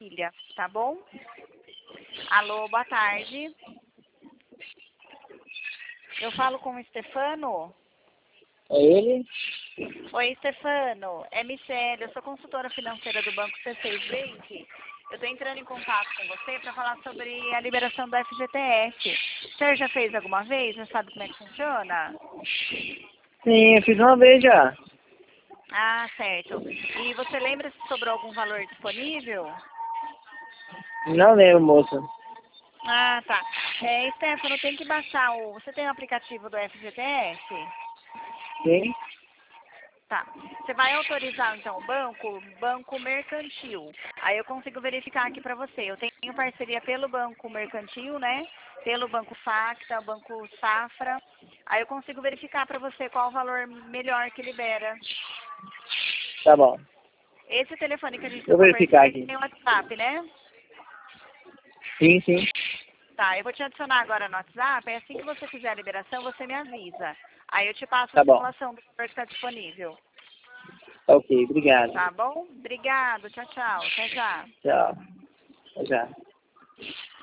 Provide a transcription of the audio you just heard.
filha, tá bom? Alô, boa tarde. Eu falo com o Stefano? É ele? Oi, Stefano. É Michele, eu sou consultora financeira do Banco C6 Bank. Eu estou entrando em contato com você para falar sobre a liberação do FGTS. O senhor já fez alguma vez? Já sabe como é que funciona? Sim, eu fiz uma vez já. Ah, certo. E você lembra se sobrou algum valor disponível? Não lembro, moça. Ah, tá. Stefano, tem que baixar o... Você tem o aplicativo do FGTS? Sim? Tá. Você vai autorizar, então, o banco mercantil. Aí eu consigo verificar aqui para você. Eu tenho parceria pelo banco mercantil, né? Pelo banco Facta, banco Safra. Aí eu consigo verificar para você qual o valor melhor que libera. Tá bom. Esse telefone que a gente Vou trocou verificar parceria aqui. tem WhatsApp, né? Sim, sim. Tá, eu vou te adicionar agora no WhatsApp. É assim que você fizer a liberação, você me avisa. Aí eu te passo a Tá bom. simulação do valor que está disponível. Ok, obrigado. Tá bom? Obrigado. Tchau, tchau. Até já. Tchau. Até já.